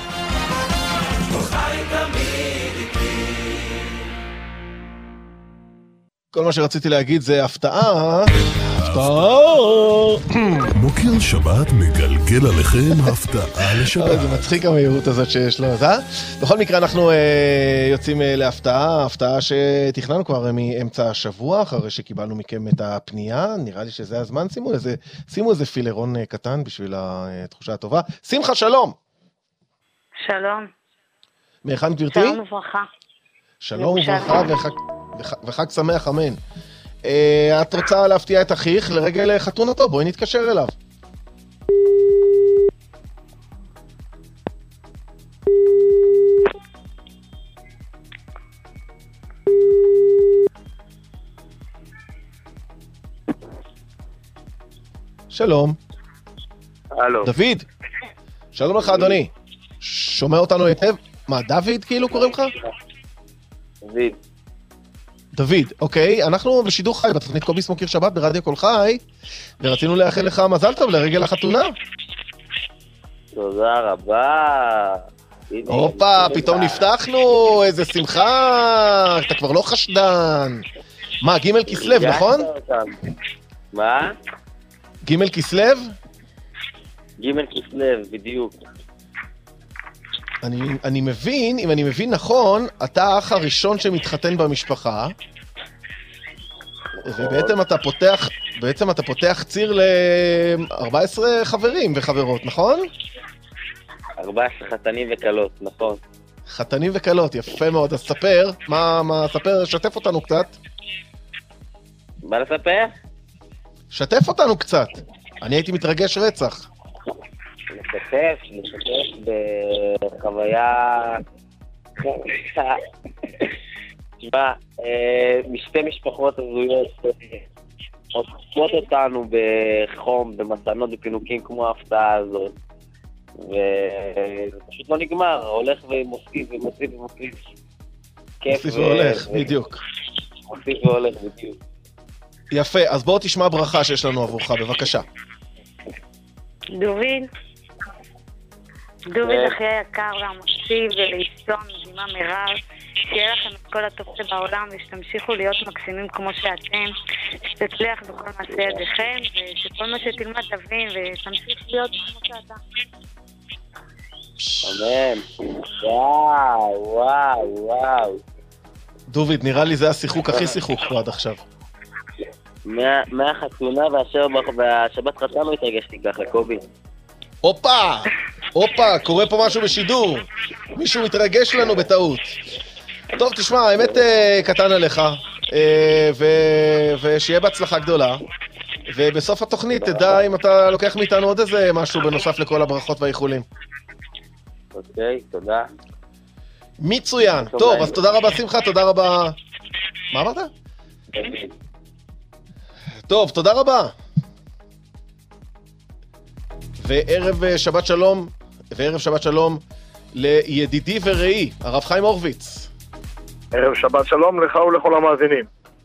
S1: כל מה שרציתי להגיד זה הפתעה, הפתעה.
S4: מוקיר שבת מגלגל עליכם הפתעה לשבת.
S1: זה מצחיק המהירות הזאת שיש לו, אה? בכל מקרה אנחנו יוצאים להפתעה, הפתעה שתכננו כבר מאמצע השבוע, אחרי שקיבלנו מכם את הפנייה, נראה לי שזה הזמן, שימו איזה, שימו איזה פילרון קטן בשביל התחושה הטובה. שמחה, שלום.
S24: שלום.
S1: מהיכן גברתי?
S24: שלום וברכה.
S1: שלום וברכה וחג... וחג שמח, אמן. את רוצה להפתיע את אחיך לרגל חתונתו, בואי נתקשר אליו. שלום.
S8: הלו.
S1: דוד. שלום לך, אדוני. שומע אותנו היטב? מה, דוד כאילו קוראים לך?
S8: דוד.
S1: דוד, אוקיי. אנחנו בשידור חי בתוכנית קובי סמוקר שבת ברדיו כל חי, ורצינו לאחל לך מזל טוב לרגל החתונה.
S8: תודה רבה.
S1: הופה, פתאום נפתחנו, איזה שמחה, אתה כבר לא חשדן. מה, ג' כסלו, נכון?
S8: מה?
S1: ג' כסלו?
S8: ג' כסלו, בדיוק.
S1: אני, אני מבין, אם אני מבין נכון, אתה האח הראשון שמתחתן במשפחה, ובעצם אתה פותח, בעצם אתה פותח ציר ל-ארבעה עשר חברים וחברות, נכון?
S8: ארבעה עשר חתנים וקלות, נכון.
S1: חתנים וקלות, יפה מאוד. אז ספר, מה, מה, ספר, שתף אותנו קצת.
S8: מה לספר?
S1: שתף אותנו קצת. אני הייתי מתרגש רצח.
S8: לשתף, לשתף בחוויה... תשמע, משתי משפחות הזויות עוטפות אותנו בחום, במתנות, בפינוקים כמו ההפתעה הזאת. וזה פשוט לא נגמר, הולך ומוסיף ומוסיף ומוסיף.
S1: מוסיף והולך, בדיוק.
S8: מוסיף והולך, בדיוק.
S1: יפה, אז בואו תשמע ברכה שיש לנו עבורך, בבקשה.
S24: דוד, דוד אחי היקר והמוסיף ולאשתו המדהימה מירב, שיהיה לכם את כל הטוב שבעולם ושתמשיכו להיות מקסימים כמו שאתם, שתצליח בכל מעשה ידיכם ושכל מה שתלמד תבין ותמשיך להיות כמו שאתה.
S8: אמן. וואו, וואו, וואו.
S1: דוד, נראה לי זה השיחוק הכי שיחוק פה עד עכשיו.
S8: מהחתונה והשבת חתן לא התרגשתי ככה, קובי.
S1: הופה! הופה, קורה פה משהו בשידור. מישהו מתרגש לנו בטעות. טוב, תשמע, האמת קטן עליך, ושיהיה בהצלחה גדולה. ובסוף התוכנית תדע אם אתה לוקח מאיתנו עוד איזה משהו בנוסף לכל הברכות והאיחולים.
S8: אוקיי, תודה.
S1: מצוין. טוב, אז תודה רבה שמחה, תודה רבה... מה אמרת? טוב, תודה רבה. וערב שבת שלום, וערב שבת שלום לידידי ורעי, הרב חיים הורוביץ.
S14: ערב שבת שלום לך ולכל המאזינים.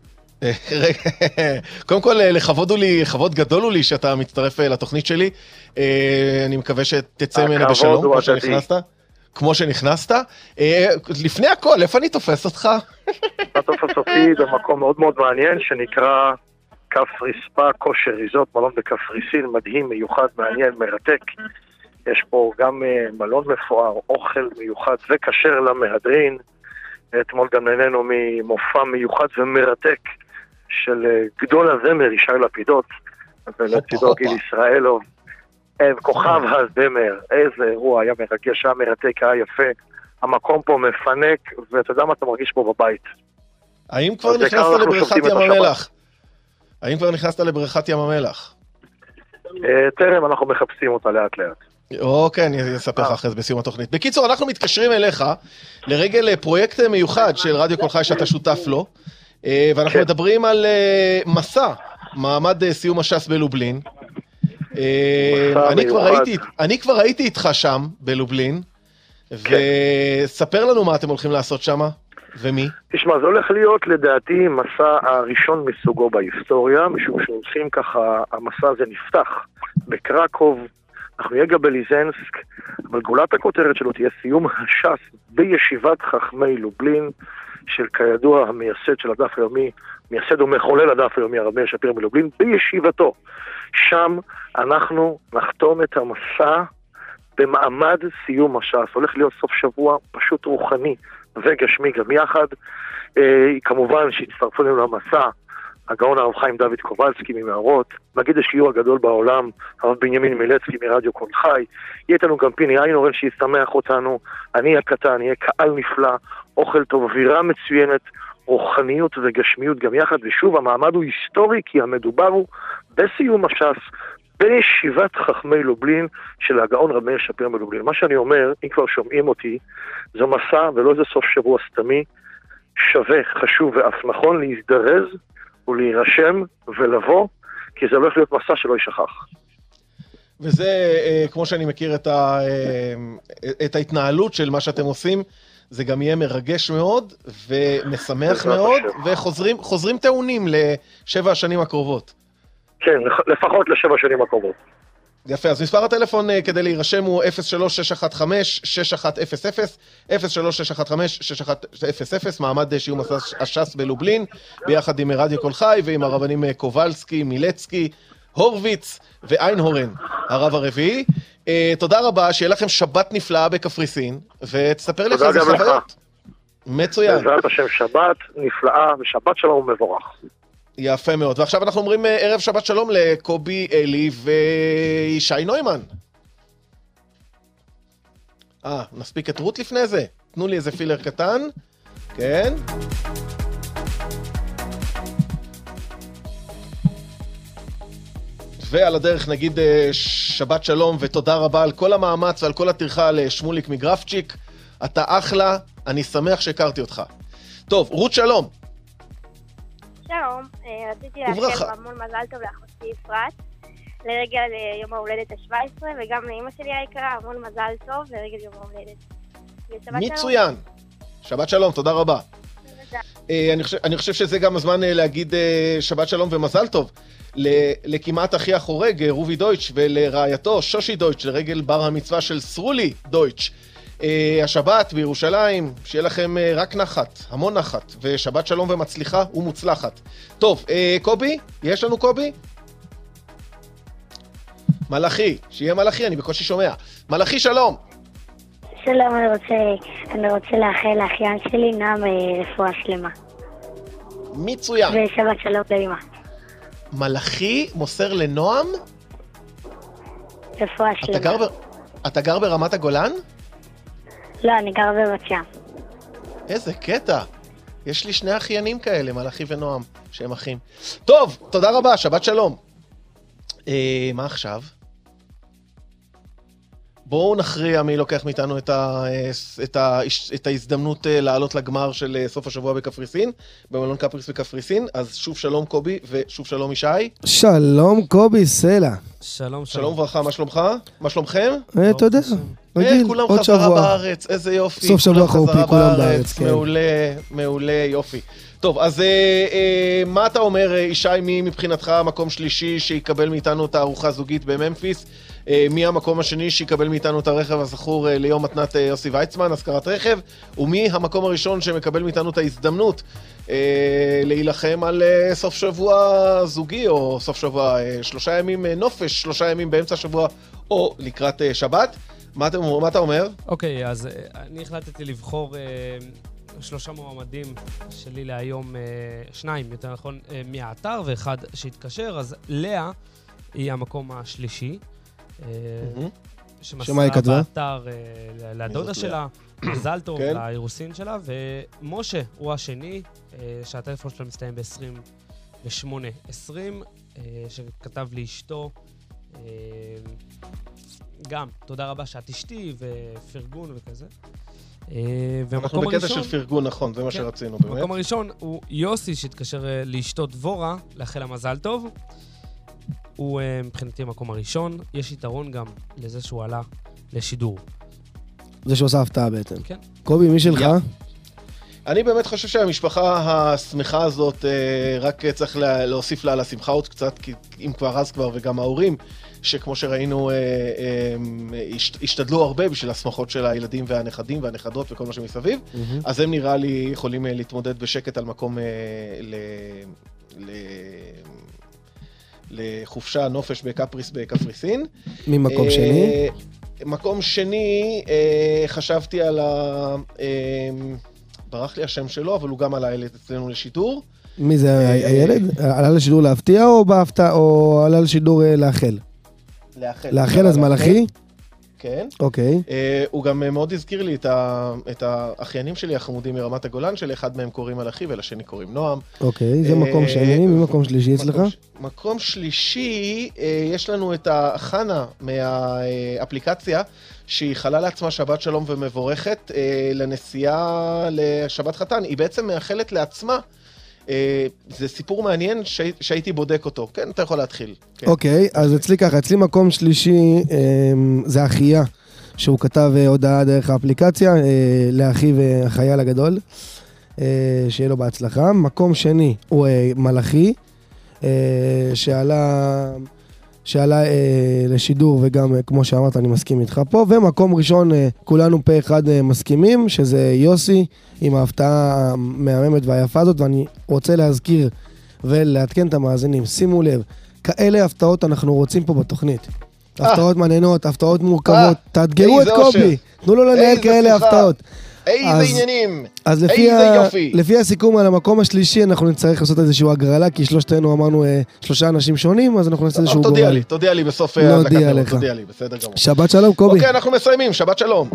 S1: קודם כל, לכבוד הוא לי, לכבוד גדול הוא לי שאתה מצטרף לתוכנית שלי. אני מקווה שתצא ממנה בשלום, כמו שנכנסת. כמו שנכנסת. לפני הכל, איפה אני תופס אותך?
S14: אתה תופס אותי במקום מאוד מאוד מעניין, שנקרא כפרי ספא כושר ריזורט, מלון בקפריסין, מדהים, מיוחד, מעניין, מרתק. יש פה גם מלון מפואר, אוכל מיוחד וכשר למהדרין. אתמול גם נהנינו ממופע מיוחד ומרתק של גדול הזמר, ישי לפידות, ולצידו גיל ישראלוב. כוכב הזמר, איזה אירוע, היה מרגש, היה מרתק, היה יפה. המקום פה מפנק, ואתה יודע מה אתה מרגיש פה בבית.
S1: האם כבר נכנסת לבריכת ים המלח? האם כבר נכנסת לבריכת ים המלח?
S14: תרם, אנחנו מחפשים אותה לאט לאט.
S1: אוקיי, אני אספר לך אחרי זה בסיום התוכנית. בקיצור, אנחנו מתקשרים אליך לרגל פרויקט מיוחד של רדיו כל חי שאתה שותף לו, ואנחנו מדברים על מסע, מעמד סיום הש"ס בלובלין. אני כבר הייתי איתך שם בלובלין, וספר לנו מה אתם הולכים לעשות שם, ומי?
S14: תשמע, זה הולך להיות לדעתי מסע הראשון מסוגו בהיסטוריה, משום שהולכים ככה, המסע הזה נפתח בקרקוב, אנחנו נהיה בליזנסק, אבל גולת הכותרת שלו תהיה סיום הש"ס בישיבת חכמי לובלין, של כידוע המייסד של הדף היומי, מייסד ומחולל הדף היומי הרב מאיר שפירא מלובלין, בישיבתו. שם אנחנו נחתום את המסע במעמד סיום הש"ס. הולך להיות סוף שבוע פשוט רוחני וגשמי גם יחד. אה, כמובן שהצטרפו לנו למסע הגאון הרב חיים דוד קובלסקי ממערות, מגיד השיעור הגדול בעולם, הרב בנימין מילצקי מרדיו כל חי, יהיה איתנו גם פיני איינורן שישמח אותנו, אני הקטן, יהיה קהל נפלא, אוכל טוב, אווירה מצוינת, רוחניות וגשמיות גם יחד, ושוב המעמד הוא היסטורי כי המדובר הוא בסיום הש"ס, בישיבת חכמי לובלין של הגאון רב מאיר שפירא מלובלין. מה שאני אומר, אם כבר שומעים אותי, זו מסע ולא איזה סוף שבוע סתמי, שווה, חשוב ואף נכון להזדרז ולהירשם ולבוא, כי זה הולך להיות מסע שלא יישכח.
S1: וזה, כמו שאני מכיר את, ה, את ההתנהלות של מה שאתם עושים, זה גם יהיה מרגש מאוד ומשמח מאוד, וחוזרים חוזרים טעונים לשבע השנים הקרובות.
S14: כן, לפחות לשבע השנים הקרובות.
S1: יפה, אז מספר הטלפון כדי להירשם הוא אפס שלוש שש אחת חמש שש אחת אפס אפס, אפס שלוש שש אחת חמש שש אחת אפס אפס, מעמד שיום הש"ס בלובלין, ביחד עם רדיו קול חי ועם הרבנים קובלסקי, מילצקי, הורוויץ ואיינהורן, הרב הרביעי. Uh, תודה רבה, שיהיה לכם שבת נפלאה בקפריסין, ותספר לי איזה חוויות. מצוין.
S14: בעזרת השם שבת נפלאה, ושבת שלום ומבורך.
S1: יפה מאוד, ועכשיו אנחנו אומרים ערב שבת שלום לקובי אלי וישי נוימן. אה, נספיק את רות לפני זה? תנו לי איזה פילר קטן. כן. ועל הדרך נגיד שבת שלום ותודה רבה על כל המאמץ ועל כל הטרחה לשמוליק מגרפצ'יק. אתה אחלה, אני שמח שהכרתי אותך. טוב, רות שלום.
S2: שלום, רציתי לאחל המון מזל טוב לאחותי אפרת, לרגל יום ההולדת ה-שבע עשרה, וגם לאמא שלי היקרה המון מזל טוב לרגל יום ההולדת.
S1: מצוין. שבת שלום, תודה רבה. אני חושב, אני חושב שזה גם הזמן להגיד שבת שלום ומזל טוב לכמעט אחי החורג רובי דויטש ולרעייתו שושי דויטש לרגל בר המצווה של סרולי דויטש. השבת בירושלים, שיהיה לכם רק נחת, המון נחת, ושבת שלום ומצליחה ומוצלחת. טוב, קובי, יש לנו קובי? מלאכי, שיהיה מלאכי, אני בקושי שומע. מלאכי, שלום.
S2: שלום, אני רוצה, אני רוצה לאחל לאחיין שלי נעם רפואה שלמה.
S1: מצוין.
S2: ושבת שלום לאמא.
S1: מלאכי מוסר לנועם?
S2: רפואה שלמה.
S1: אתה גר, ב... אתה גר ברמת הגולן?
S2: לא, אני גר בבת ים.
S1: איזה קטע. יש לי שני אחיינים כאלה, מלאכי ונועם, שהם אחים. טוב, תודה רבה, שבת שלום. אה, מה עכשיו? בואו נכריע מי לוקח מאיתנו את, ה, את, ה, את ההזדמנות לעלות לגמר של סוף השבוע בקפריסין, במלון קפריס בקפריסין. אז שוב שלום קובי ושוב שלום ישי.
S15: שלום קובי, סלע.
S1: שלום, שלום וברכה, מה שלומך? מה שלומכם?
S15: אתה יודע, רגיל,
S1: כולם
S15: עוד
S1: חזרה
S15: שבוע.
S1: בארץ, איזה יופי.
S15: סוף שבוע חורפי, כולם בארץ, כן.
S1: מעולה, מעולה, יופי. טוב, אז אה, אה, מה אתה אומר, ישי, מי מבחינתך המקום שלישי שיקבל מאיתנו את הארוחה הזוגית בממפיס? אה, מי המקום השני שיקבל מאיתנו את הרכב הזכור אה, ליום מתנת אה, יוסי ויצמן, הזכרת רכב? ומי המקום הראשון שמקבל מאיתנו את ההזדמנות אה, להילחם על אה, סוף שבוע זוגי, או סוף שבוע אה, שלושה ימים אה, נופש, שלושה ימים באמצע שבוע, או לקראת אה, שבת? מה אתה, מה אתה אומר?
S16: אוקיי, אז אה, אני החלטתי לבחור... אה... שלושה מועמדים שלי להיום, שניים, יותר נכון, מהאתר, ואחד שהתקשר, אז לאה היא המקום השלישי, שמסרה באתר לדודה שלה, מזל טוב לאירוסין שלה, ומשה הוא השני, שהטלפון שלו מסתיים ב-עשרים ושמונה עשרים, שכתב לאשתו, גם, תודה רבה שאת אשתי ופרגון וכזה.
S1: אנחנו בקטע של פרגון, נכון, זה מה שרצינו באמת.
S16: המקום הראשון הוא יוסי שהתקשר לאשתו דבורה, לאחל לה מזל טוב. הוא מבחינתי המקום הראשון. יש יתרון גם לזה שהוא עלה לשידור.
S15: זה שעושה הפתעה בעצם.
S16: כן.
S15: קובי, מי שלך?
S1: אני באמת חושב שהמשפחה השמחה הזאת, רק צריך להוסיף לה על השמחה עוד קצת, אם כבר אז כבר, וגם ההורים, שכמו שראינו, השתדלו הרבה בשביל השמחות של הילדים והנכדים והנכדות וכל מה שמסביב, אז הם נראה לי יכולים להתמודד בשקט על מקום לחופשה, נופש בקפריס בקפריסין.
S15: ממקום שני?
S1: מקום שני, חשבתי על ה... ברח לי השם שלו, אבל הוא גם עלה אצלנו לשידור.
S15: מי זה, הילד? עלה לשידור להפתיע או בהפתעה, או עלה לשידור לאחל?
S1: לאחל.
S15: לאחל, אז מלאכי?
S1: כן.
S15: אוקיי.
S1: הוא גם מאוד הזכיר לי את האחיינים שלי, החמודים מרמת הגולן, שלאחד מהם קוראים מלאכי ולשני קוראים נועם.
S15: אוקיי, זה מקום שני, מי מקום שלישי אצלך?
S1: מקום שלישי, יש לנו את החנה מהאפליקציה, שהיא חלה לעצמה שבת שלום ומבורכת לנסיעה לשבת חתן. היא בעצם מאחלת לעצמה זה סיפור מעניין שהייתי בודק אותו. כן, אתה יכול להתחיל.
S15: אוקיי, אז אצלי ככה, אצלי מקום שלישי זה אחיה, שהוא כתב הודעה דרך האפליקציה לאחיו החייל הגדול, שיהיה לו בהצלחה. מקום שני הוא מלאכי, שעלה... שעלה אה, לשידור, וגם, אה, כמו שאמרת, אני מסכים איתך פה. ומקום ראשון, אה, כולנו פה אחד אה, מסכימים, שזה יוסי, עם ההפתעה המהממת והיפה הזאת, ואני רוצה להזכיר ולעדכן את המאזינים. שימו לב, כאלה הפתעות אנחנו רוצים פה בתוכנית. הפתעות מעניינות, הפתעות מורכבות. תאתגרו את קובי, תנו לו לנהל כאלה הפתעות.
S1: איזה עניינים,
S15: אז
S1: איזה יופי.
S15: לפי הסיכום על המקום השלישי, אנחנו נצטרך לעשות איזשהו הגרלה, כי שלושתנו אמרנו שלושה אנשים שונים, אז אנחנו נעשה איזשהו גורל.
S1: תודיע לי, תודיע לי בסוף הדלקת נרות, תודיע לי, בסדר גמור.
S15: שבת שלום, קובי.
S1: אוקיי, אנחנו מסיימים, שבת שלום.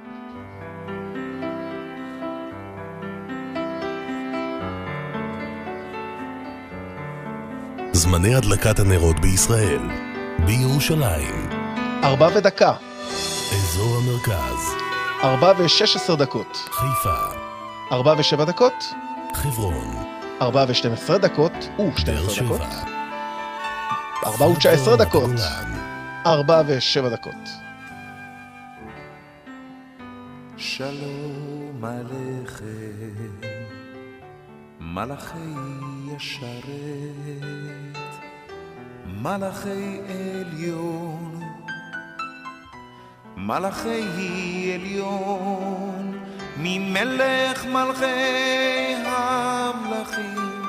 S5: זמני הדלקת הנרות בישראל, בירושלים.
S1: ארבע ודקה.
S5: אזור המרכז.
S1: ארבע ושש עשרה דקות.
S5: חיפה.
S1: ארבע ושבע דקות.
S5: חברון.
S1: ארבע ושתים עשרה דקות. ושתים עשרה דקות. ארבע ותשע עשרה דקות. ארבע ושבע דקות.
S6: שלום עליכם, מלאכי ישרת, מלאכי עליון, מלאכי עליון, ממלך מלכי המלכים,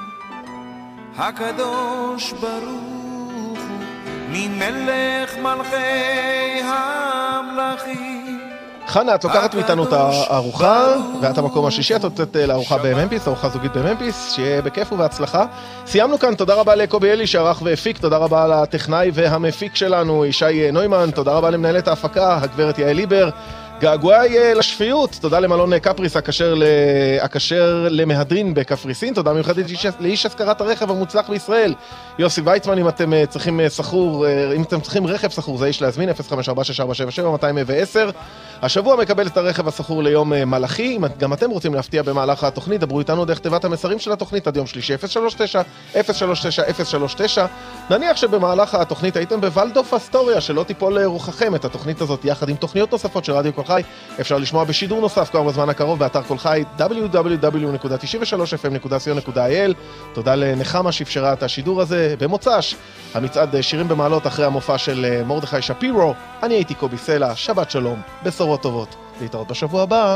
S6: הקדוש ברוך הוא, ממלך מלכי המלכים.
S1: חנה, את לוקחת מאיתנו את הארוחה, ואת המקום השישי, את יוצאת לארוחה בממפיס, ארוחה זוגית בממפיס, שיהיה בכיף ובהצלחה. סיימנו כאן, תודה רבה לקובי אלי שערך והפיק, תודה רבה לטכנאי והמפיק שלנו, ישי נוימן, תודה רבה למנהלת ההפקה, הגברת יעל ליבר, געגועי לשפיות, תודה למלון קפריס, הכשר למהדרין בקפריסין, תודה מיוחדת לאיש השכרת הרכב המוצלח בישראל, יוסי ויצמן. אם אתם צריכים סחור, אם אתם צריכים רכב סחור, זה יש להזמין, אפס חמש ארבע שש ארבע שבע שבע מאתיים ועשר. השבוע מקבל את הרכב הסחור ליום מלאכי. אם גם אתם רוצים להפתיע במהלך התוכנית, דברו איתנו דרך תיבת המסרים של התוכנית עד יום שלישי, אפס שלוש תשע אפס שלוש תשע אפס שלוש תשע. נניח שבמהלך התוכנית הייתם בוולדורף אסטוריה, שלא תיפול לרוחכם. את התוכנית הזאת יחד עם תוכניות נוספות של רדיו כל חי אפשר לשמוע בשידור נוסף כבר בזמן הקרוב באתר כל חי דאבליו דאבליו דאבליו נקודה תשעים ושלוש אף אם נקודה סי או נקודה איי אל. תודה לנחמה שאפשרה את השידור הזה. במוצ"ש המצעד שירים במעלות אחרי המופע של מרדכי שפירו. אני הייתי קובי סלע, שבת שלום, בשורות טובות, להתראות בשבוע הבא.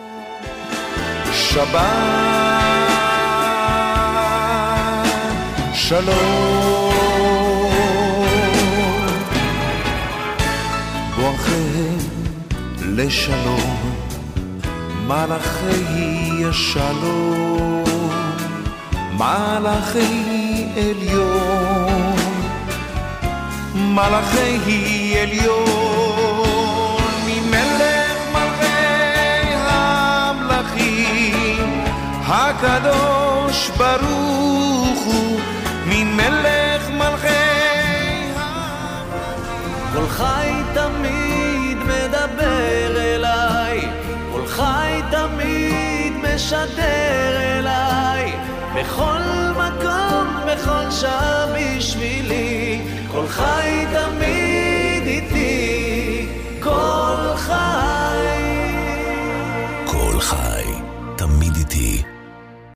S6: שבת שלום, בואכם לשלום, מלאכי השלום, מלאכי עליון, מלאכי עליון, ממלך מלכי המלכים, הקדוש ברוך הוא, ממלך מלכי המלכים.
S3: כל חי תמיד מדבר אליי, כל חי תמיד משדר אליי, בכל מקום, בכל שעה בשבילי, כל חי